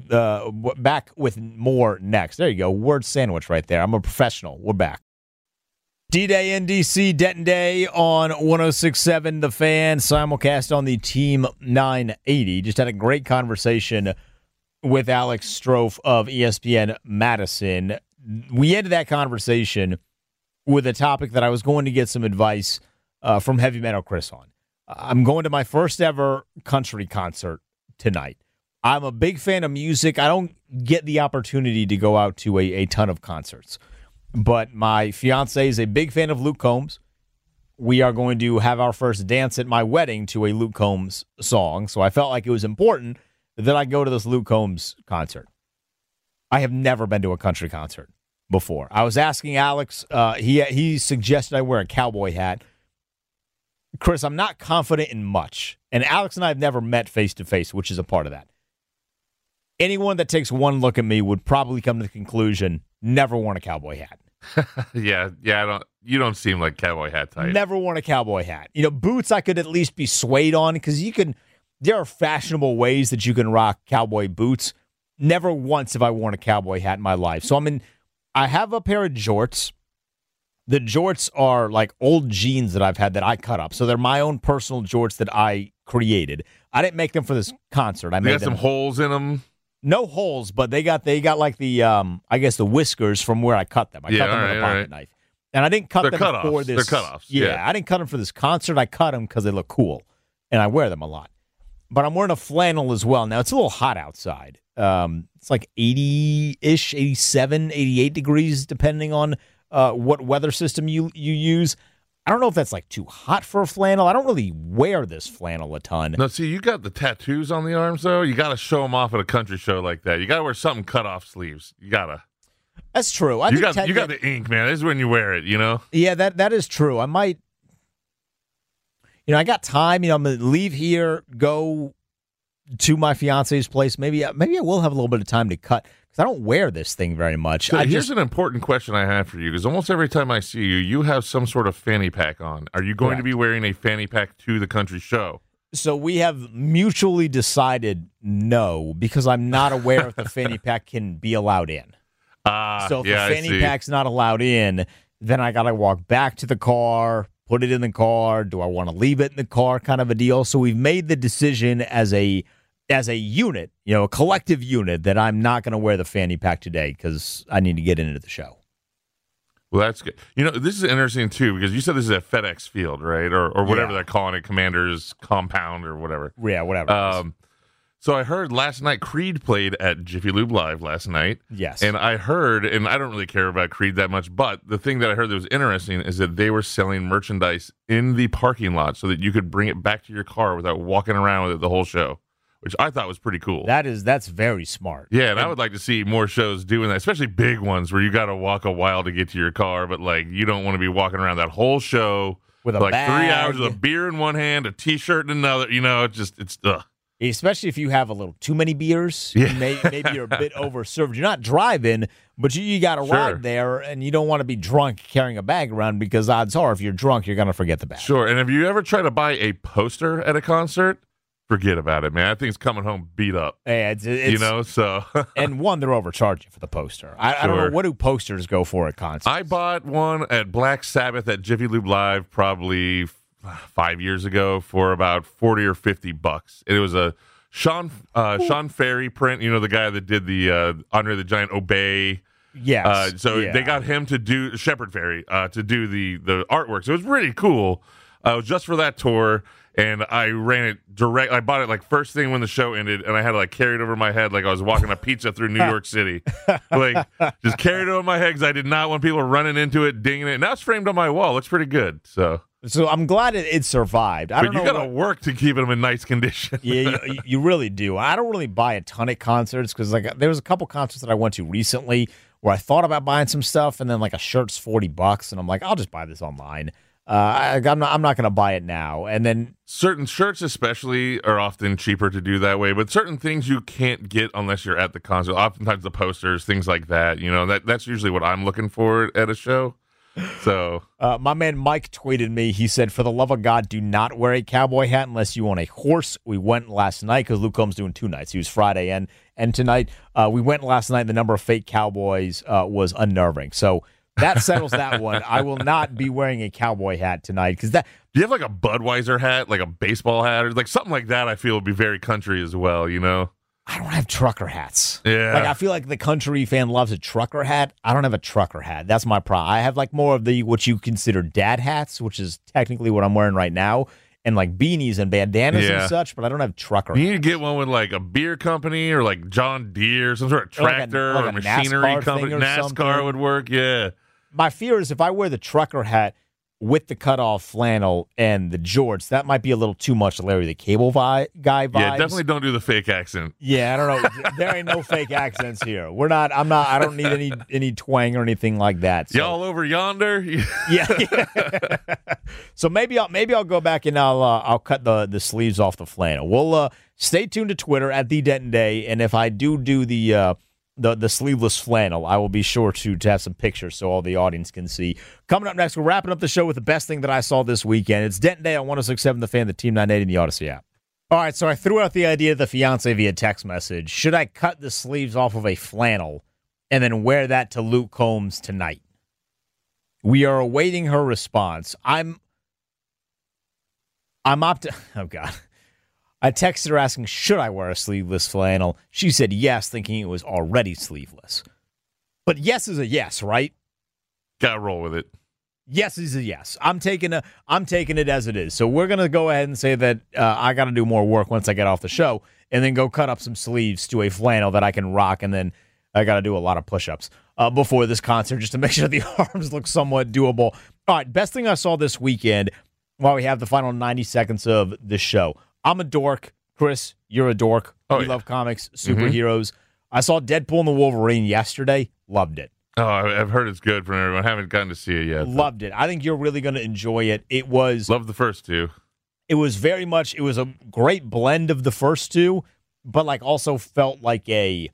with more next. There you go. Word sandwich right there. I'm a professional. We're back. D-Day NDC, Denton Day on 106.7 The Fan, simulcast on the Team 980. Just had a great conversation with Alex Strofe of ESPN Madison. We ended that conversation with a topic that I was going to get some advice from Heavy Metal Chris on. I'm going to my first ever country concert tonight. I'm a big fan of music. I don't get the opportunity to go out to a ton of concerts. But my fiance is a big fan of Luke Combs. We are going to have our first dance at my wedding to a Luke Combs song. So I felt like it was important that I go to this Luke Combs concert. I have never been to a country concert before. I was asking Alex. He suggested I wear a cowboy hat. Chris, I'm not confident in much. And Alex and I have never met face-to-face, which is a part of that. Anyone that takes one look at me would probably come to the conclusion, never worn a cowboy hat. Yeah. You don't seem like cowboy hat type. Never worn a cowboy hat. Boots I could at least be swayed on because there are fashionable ways that you can rock cowboy boots. Never once have I worn a cowboy hat in my life. So I have a pair of jorts. The jorts are like old jeans that I've had that I cut up. So they're my own personal jorts that I created. I didn't make them for this concert. They got some holes in them. No holes, but they got like the I guess the whiskers from where I cut them. I cut them with a pocket knife, and I didn't cut them for this. They're cutoffs. Yeah, I didn't cut them for this concert. I cut them because they look cool, and I wear them a lot. But I'm wearing a flannel as well. Now it's a little hot outside. It's like 80-ish, 87, 88 degrees, depending on what weather system you use. I don't know if that's like too hot for a flannel. I don't really wear this flannel a ton. No, see, you got the tattoos on the arms, though. You got to show them off at a country show like that. You got to wear something cut off sleeves. You got to. That's true. You got the ink, man. This is when you wear it, Yeah, that is true. I might, I got time. I'm going to leave here, go to my fiance's place. Maybe I will have a little bit of time to cut. I don't wear this thing very much. So here's an important question I have for you, because almost every time I see you, you have some sort of fanny pack on. Are you going to be wearing a fanny pack to the country show? So we have mutually decided no, because I'm not aware if the fanny pack can be allowed in. So if the fanny pack's not allowed in, then I got to walk back to the car, put it in the car. Do I want to leave it in the car, kind of a deal? So we've made the decision as a unit, a collective unit, that I'm not going to wear the fanny pack today because I need to get into the show. Well, that's good. This is interesting, too, because you said this is at FedEx Field, right? Or whatever they're calling it, Commander's Compound or whatever. Yeah, whatever. So I heard last night Creed played at Jiffy Lube Live last night. Yes. And I heard, and I don't really care about Creed that much, but the thing that I heard that was interesting is that they were selling merchandise in the parking lot so that you could bring it back to your car without walking around with it the whole show, which I thought was pretty cool. That's very smart. Yeah, and I would like to see more shows doing that, especially big ones where you got to walk a while to get to your car, but you don't want to be walking around that whole show with a bag. 3 hours with a beer in one hand, a T-shirt in another. It's ugh. Especially if you have a little too many beers, Yeah. maybe you're a bit overserved. You're not driving, but you got to Sure. ride there, and you don't want to be drunk carrying a bag around because odds are if you're drunk, you're going to forget the bag. Sure. And have you ever tried to buy a poster at a concert? Forget about it, man. I think it's coming home beat up. Yeah, it's So and one, they're overcharging for the poster. I don't know, Sure. what do posters go for at concerts? I bought one at Black Sabbath at Jiffy Lube Live probably 5 years ago for about $40 or $50. And it was a Sean Ferry print, the guy that did the Andre the Giant Obey. Yes. They got him to do Shepard Ferry to do the artwork. So it was really cool. It was just for that tour, and I ran it direct. I bought it like first thing when the show ended, and I had to like carry it over my head like I was walking a pizza through New York City. Like just carried it over my head because I did not want people running into it, dinging it. Now it's framed on my wall. Looks pretty good. So I'm glad it survived. But you got to work to keep them in nice condition. Yeah, you really do. I don't really buy a ton at concerts because like there was a couple concerts that I went to recently where I thought about buying some stuff, and then like a shirt's $40, and I'm like, I'll just buy this online. I'm not going to buy it now. And then certain shirts, especially, are often cheaper to do that way. But certain things you can't get unless you're at the concert. Oftentimes the posters, things like that. That's usually what I'm looking for at a show. So my man Mike tweeted me. He said, "For the love of God, do not wear a cowboy hat unless you want a horse." We went last night because Luke Combs doing 2 nights. He was Friday and tonight. We went last night. The number of fake cowboys was unnerving. So that settles that one. I will not be wearing a cowboy hat tonight because that. Do you have like a Budweiser hat, like a baseball hat, or like something like that? I feel would be very country as well. I don't have trucker hats. Yeah. Like I feel like the country fan loves a trucker hat. I don't have a trucker hat. That's my problem. I have like more of the what you consider dad hats, which is technically what I'm wearing right now, and like beanies and bandanas and such, but I don't have trucker You hats. need to get one with like a beer company or like John Deere, some sort of tractor like or a machinery NASCAR company. thing or NASCAR something. would work, yeah. My fear is if I wear the trucker hat with the cutoff flannel and the jorts, that might be a little too much Larry the Cable guy vibes. Yeah, definitely don't do the fake accent. Yeah, I don't know. There ain't no fake accents here. I don't need any twang or anything like that. So. Y'all over yonder? Yeah. So maybe I'll go back and I'll cut the sleeves off the flannel. We'll stay tuned to Twitter at the Denton Day, and if I do the sleeveless flannel, I will be sure to have some pictures so all the audience can see. Coming up next, we're wrapping up the show with the best thing that I saw this weekend. It's Denton Day on 106.7 The Fan, the Team 980, and the Odyssey app. All right, so I threw out the idea of the fiance via text message. Should I cut the sleeves off of a flannel and then wear that to Luke Combs tonight? We are awaiting her response. I'm oh God. I texted her asking, should I wear a sleeveless flannel? She said yes, thinking it was already sleeveless. But yes is a yes, right? Gotta roll with it. Yes is a yes. I'm taking it as it is. So we're gonna go ahead and say that I got to do more work once I get off the show, and then go cut up some sleeves to a flannel that I can rock, and then I got to do a lot of push-ups before this concert just to make sure the arms look somewhat doable. All right, best thing I saw this weekend while we have the final 90 seconds of the show. I'm a dork. Chris, you're a dork. We love comics, superheroes. I saw Deadpool and the Wolverine yesterday. Loved it. Oh, I've heard it's good from everyone. I haven't gotten to see it yet. Loved it. I think you're really going to enjoy it. Love the first two. It was a great blend of the first two, but like also felt like an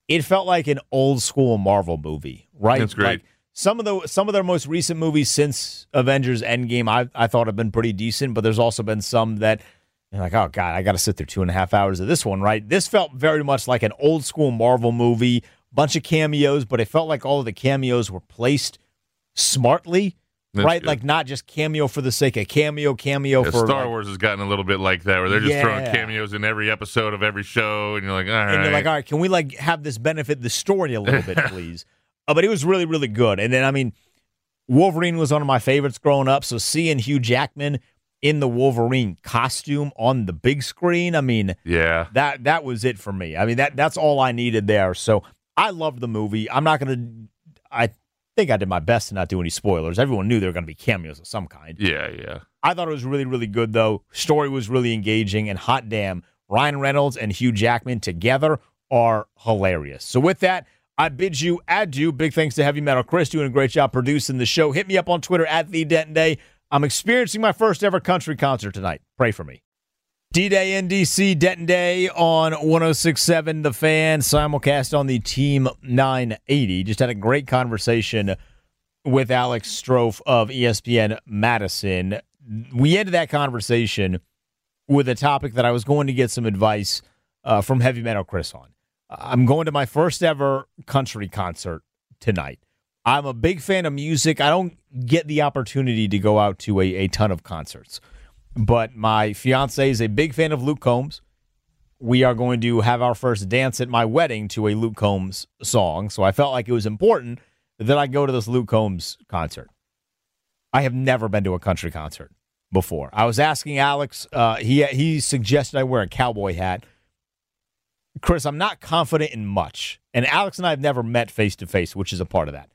old school Marvel movie, right? That's great. Like some of their most recent movies since Avengers Endgame, I thought have been pretty decent, but there's also been some that you're like, oh God, I got to sit through 2.5 hours of this one, right? This felt very much like an old school Marvel movie, bunch of cameos, but it felt like all of the cameos were placed smartly. That's right? good. Like not just cameo for the sake of cameo for Star Wars has gotten a little bit like that, where they're just throwing cameos in every episode of every show, and you're like, all right. And you're like, all right, can we like have this benefit the story a little bit, please? But it was really, really good. And then, I mean, Wolverine was one of my favorites growing up, so seeing Hugh Jackman in the Wolverine costume on the big screen, I mean, yeah, that was it for me. I mean, that's all I needed there. So I loved the movie. I think I did my best to not do any spoilers. Everyone knew there were going to be cameos of some kind. Yeah. I thought it was really, really good, though. Story was really engaging, and hot damn, Ryan Reynolds and Hugh Jackman together are hilarious. So with that, I bid you adieu. Big thanks to Heavy Metal Chris, doing a great job producing the show. Hit me up on Twitter at The Denton Day. I'm experiencing my first ever country concert tonight. Pray for me. D-Day NDC, Denton Day on 106.7 The Fan, simulcast on the Team 980. Just had a great conversation with Alex Strofe of ESPN Madison. We ended that conversation with a topic that I was going to get some advice from Heavy Metal Chris on. I'm going to my first ever country concert tonight. I'm a big fan of music. I don't get the opportunity to go out to a ton of concerts. But my fiance is a big fan of Luke Combs. We are going to have our first dance at my wedding to a Luke Combs song. So I felt like it was important that I go to this Luke Combs concert. I have never been to a country concert before. I was asking Alex. He suggested I wear a cowboy hat. Chris, I'm not confident in much. And Alex and I have never met face-to-face, which is a part of that.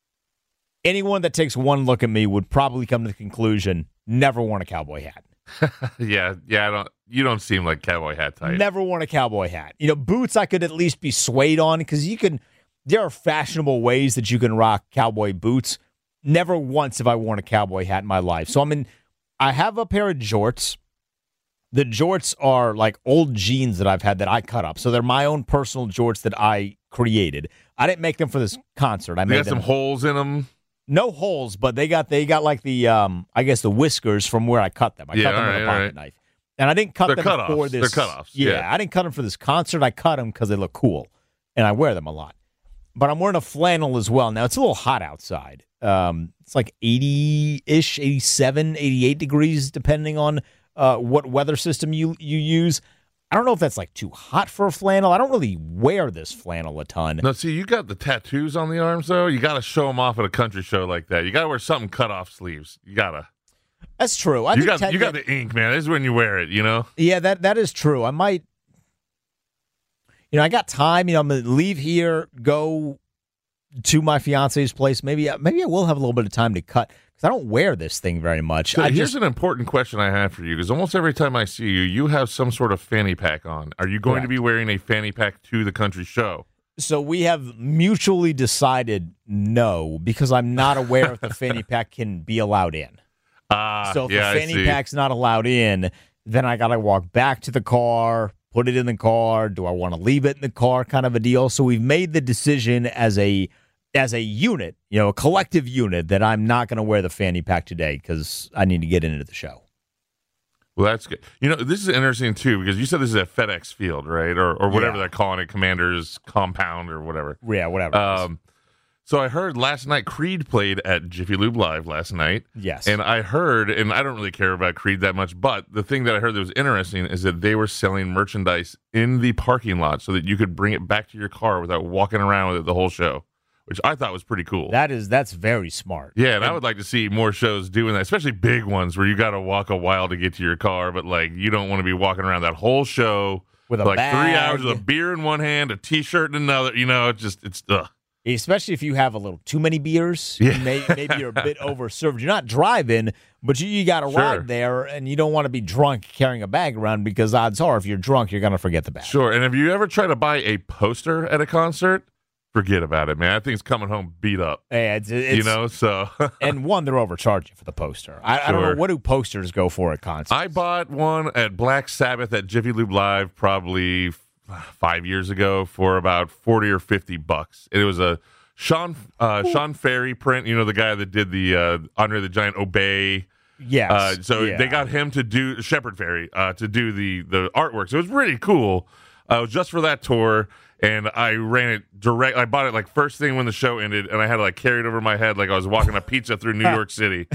Anyone that takes one look at me would probably come to the conclusion, never worn a cowboy hat. Yeah. You don't seem like cowboy hat type. Never worn a cowboy hat. Boots I could at least be swayed on because there are fashionable ways that you can rock cowboy boots. Never once have I worn a cowboy hat in my life. So I have a pair of jorts. The jorts are like old jeans that I've had that I cut up. So they're my own personal jorts that I created. I didn't make them for this concert. They got some holes in them. No holes, but they got like the I guess the whiskers from where I cut them. I cut them with a pocket knife, and I didn't cut them for this. They're cutoffs. Yeah, I didn't cut them for this concert. I cut them because they look cool, and I wear them a lot. But I'm wearing a flannel as well. Now it's a little hot outside. It's like 80-ish, 87, 88 degrees, depending on what weather system you use. I don't know if that's like too hot for a flannel. I don't really wear this flannel a ton. No, see, you got the tattoos on the arms, though. You got to show them off at a country show like that. You got to wear something cut off sleeves. You got to. That's true. You got the ink, man. This is when you wear it, Yeah, that is true. I might, I got time. I'm going to leave here, go to my fiance's place. Maybe I will have a little bit of time to cut. I don't wear this thing very much. So here's an important question I have for you, because almost every time I see you, you have some sort of fanny pack on. Are you going to be wearing a fanny pack to the country show? So we have mutually decided no, because I'm not aware if the fanny pack can be allowed in. So if the fanny pack's not allowed in, then I got to walk back to the car, put it in the car. Do I want to leave it in the car, kind of a deal? So we've made the decision as a unit, a collective unit, that I'm not going to wear the fanny pack today because I need to get into the show. Well, that's good. This is interesting, too, because you said this is at FedEx Field, right? Or whatever they're calling it, Commander's Compound or whatever. Yeah, whatever. So I heard last night Creed played at Jiffy Lube Live last night. Yes. And I heard, and I don't really care about Creed that much, but the thing that I heard that was interesting is that they were selling merchandise in the parking lot so that you could bring it back to your car without walking around with it the whole show, which I thought was pretty cool. That's very smart. Yeah, and I would like to see more shows doing that, especially big ones where you got to walk a while to get to your car, but you don't want to be walking around that whole show with a bag. 3 hours with a beer in one hand, a T-shirt in another. It's ugh. Especially if you have a little too many beers, maybe you're a bit overserved. You're not driving, but you got to ride there, and you don't want to be drunk carrying a bag around, because odds are if you're drunk, you're going to forget the bag. Sure, and have you ever tried to buy a poster at a concert? Forget about it, man. I think it's coming home beat up. Yeah, it's so. And one, they're overcharging for the poster. I don't know, what do posters go for at concerts? I bought one at Black Sabbath at Jiffy Lube Live probably 5 years ago for about $40 or $50. It was a Sean Ferry print. The guy that did the Andre the Giant Obey. Yes. They got him to do Shepard Ferry to do the artwork. So it was really cool. It was just for that tour. And I ran it direct. I bought it first thing when the show ended, and I had to carry it over my head like I was walking a pizza through New York City.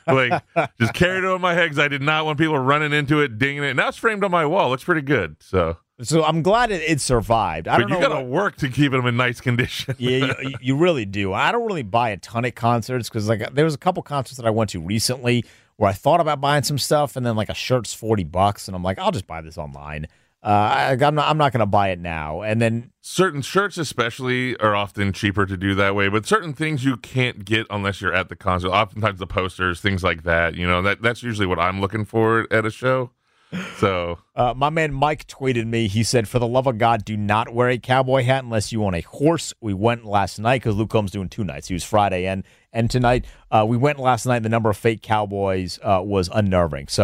Just carried it over my head because I did not want people running into it, dinging it. Now it's framed on my wall. Looks pretty good. So I'm glad it survived. But you got to work to keep them in nice condition. Yeah, you really do. I don't really buy a ton at concerts because there was a couple concerts that I went to recently where I thought about buying some stuff, and then a shirt's $40, and I'm like, I'll just buy this online. I'm not going to buy it now. And then certain shirts especially are often cheaper to do that way, but certain things you can't get unless you're at the concert. Oftentimes the posters, things like that, that's usually what I'm looking for at a show. So my man Mike tweeted me. He said, "For the love of God, do not wear a cowboy hat unless you want a horse." We went last night because Luke Combs doing 2 nights. He was Friday and tonight. We went last night. The number of fake cowboys was unnerving. So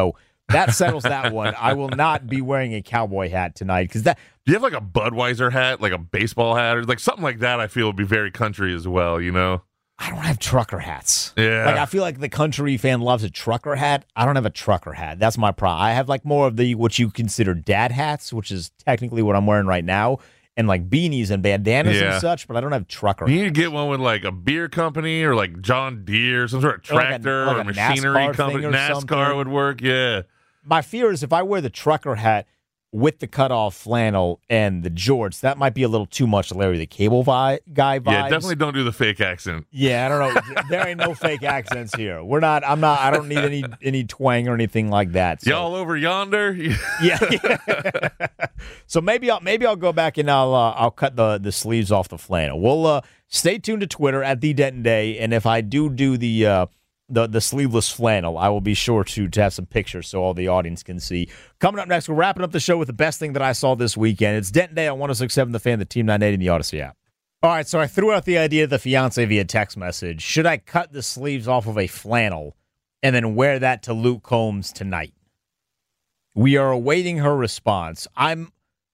That settles that one. I will not be wearing a cowboy hat tonight because that. Do you have like a Budweiser hat, like a baseball hat, or like something like that? I feel would be very country as well, you know? I don't have trucker hats. Yeah. Like I feel like the country fan loves a trucker hat. I don't have a trucker hat. That's my problem. I have like more of the what you consider dad hats, which is technically what I'm wearing right now, and like beanies and bandanas and such, but I don't have trucker hats. You need to get one with like a beer company or like John Deere, some sort of tractor like or a machinery NASCAR company. thing or NASCAR something. would work, yeah. My fear is if I wear the trucker hat with the cutoff flannel and the jorts, that might be a little too much Larry the Cable guy vibes. Yeah, definitely don't do the fake accent. Yeah, I don't know. There ain't no fake accents here. I don't need any twang or anything like that. So. Y'all over yonder? Yeah. So maybe I'll go back and I'll cut the sleeves off the flannel. We'll stay tuned to Twitter at the Denton Day, and if I do the sleeveless flannel, I will be sure to have some pictures so all the audience can see. Coming up next, we're wrapping up the show with the best thing that I saw this weekend. It's Denton Day on 106.7 The Fan, the Team 980, and the Odyssey app. All right, so I threw out the idea to the fiance via text message. Should I cut the sleeves off of a flannel and then wear that to Luke Combs tonight? We are awaiting her response. I'm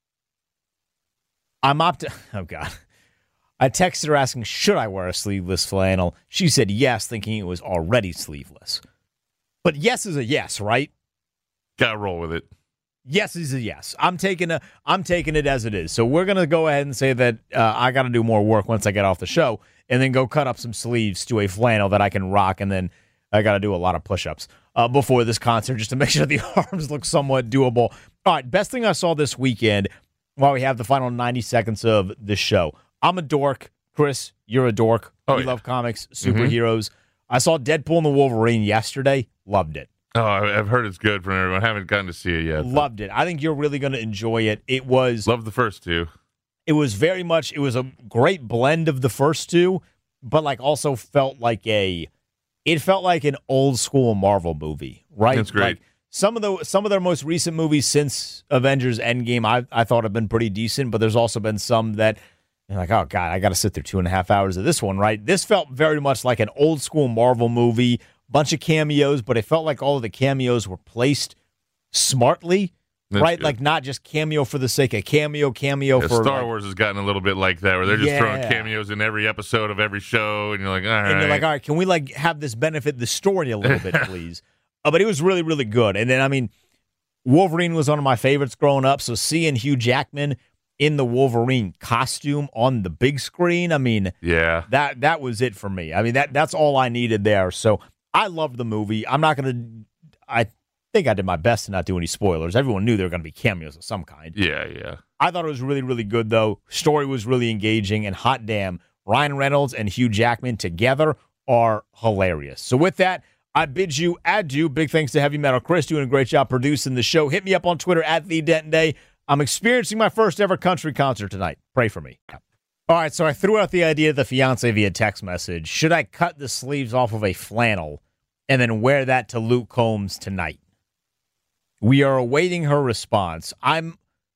oh God. I texted her asking, should I wear a sleeveless flannel? She said yes, thinking it was already sleeveless. But yes is a yes, right? Gotta roll with it. Yes is a yes. I'm taking it as it is. So we're going to go ahead and say that I got to do more work once I get off the show and then go cut up some sleeves to a flannel that I can rock, and then I got to do a lot of push-ups before this concert just to make sure the arms look somewhat doable. All right, best thing I saw this weekend while we have the final 90 seconds of the show. I'm a dork. Chris, you're a dork. We love comics, superheroes. I saw Deadpool and the Wolverine yesterday. Loved it. Oh, I've heard it's good from everyone. I haven't gotten to see it yet. Loved it. I think you're really going to enjoy it. It was... Love the first two. It was very much... It was a great blend of the first two, but like also felt like a... It felt like an old school Marvel movie, right? That's great. Like some of their most recent movies since Avengers Endgame, I thought have been pretty decent, but there's also been some that... You're like, oh, God, I got to sit through 2.5 hours of this one, right? This felt very much like an old school Marvel movie, bunch of cameos, but it felt like all of the cameos were placed smartly, right? Good. Like not just cameo for the sake of cameo for... Star Wars has gotten a little bit like that, where they're just throwing cameos in every episode of every show, and you're like, all right. And you're like, all right, can we like have this benefit the story a little bit, please? But it was really, really good. And then, I mean, Wolverine was one of my favorites growing up, so seeing Hugh Jackman in the Wolverine costume on the big screen, I mean, that was it for me. I mean, that's all I needed there. So I loved the movie. I think I did my best to not do any spoilers. Everyone knew there were going to be cameos of some kind. Yeah. I thought it was really, really good, though. Story was really engaging, and hot damn, Ryan Reynolds and Hugh Jackman together are hilarious. So with that, I bid you adieu. Big thanks to Heavy Metal Chris doing a great job producing the show. Hit me up on Twitter at The Denton Day. I'm experiencing my first ever country concert tonight. Pray for me. All right, so I threw out the idea to the fiance via text message. Should I cut the sleeves off of a flannel and then wear that to Luke Combs tonight? We are awaiting her response. Oh,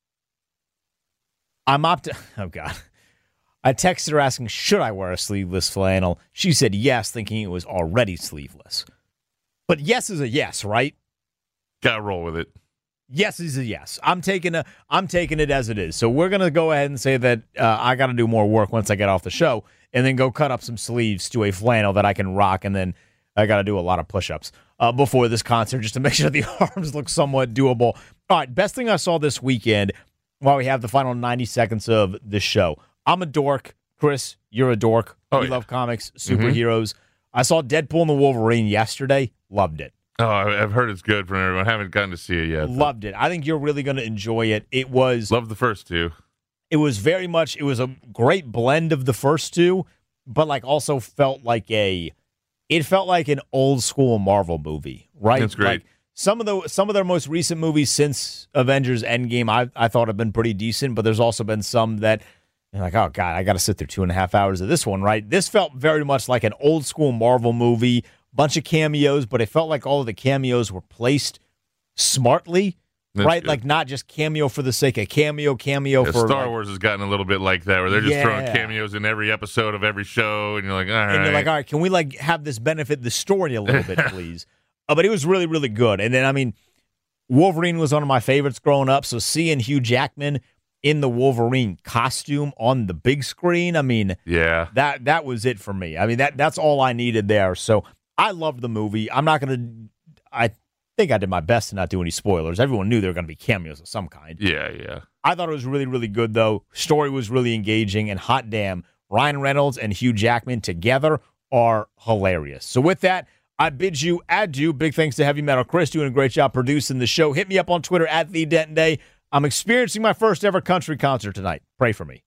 God. I texted her asking, should I wear a sleeveless flannel? She said yes, thinking it was already sleeveless. But yes is a yes, right? Gotta roll with it. Yes is a yes. I'm taking it as it is. So we're going to go ahead and say that I got to do more work once I get off the show and then go cut up some sleeves to a flannel that I can rock, and then I got to do a lot of push-ups before this concert just to make sure the arms look somewhat doable. All right, best thing I saw this weekend while we have the final 90 seconds of the show. I'm a dork. Chris, you're a dork. We love comics, superheroes. I saw Deadpool and the Wolverine yesterday. Loved it. Oh, I've heard it's good from everyone. I haven't gotten to see it yet. Loved it. I think you're really going to enjoy it. It was... Love the first two. It was very much... It was a great blend of the first two, but like also felt like a... It felt like an old school Marvel movie, right? That's great. Like some of their most recent movies since Avengers Endgame, I thought have been pretty decent, but there's also been some that you're like, oh, God, I got to sit through 2.5 hours of this one, right? This felt very much like an old school Marvel movie, bunch of cameos, but it felt like all of the cameos were placed smartly, right? Good. Like not just cameo for the sake of cameo for... Star Wars has gotten a little bit like that, where they're just throwing cameos in every episode of every show, and you're like, all right. And you're like, all right, can we like have this benefit the story a little bit, please? But it was really, really good. And then, I mean, Wolverine was one of my favorites growing up, so seeing Hugh Jackman in the Wolverine costume on the big screen, I mean, Yeah. that was it for me. I mean, that's all I needed there. So I loved the movie. I think I did my best to not do any spoilers. Everyone knew there were going to be cameos of some kind. Yeah. I thought it was really, really good, though. Story was really engaging, and hot damn, Ryan Reynolds and Hugh Jackman together are hilarious. So with that, I bid you adieu. Big thanks to Heavy Metal Chris, doing a great job producing the show. Hit me up on Twitter @TheDentonDay. I'm experiencing my first ever country concert tonight. Pray for me.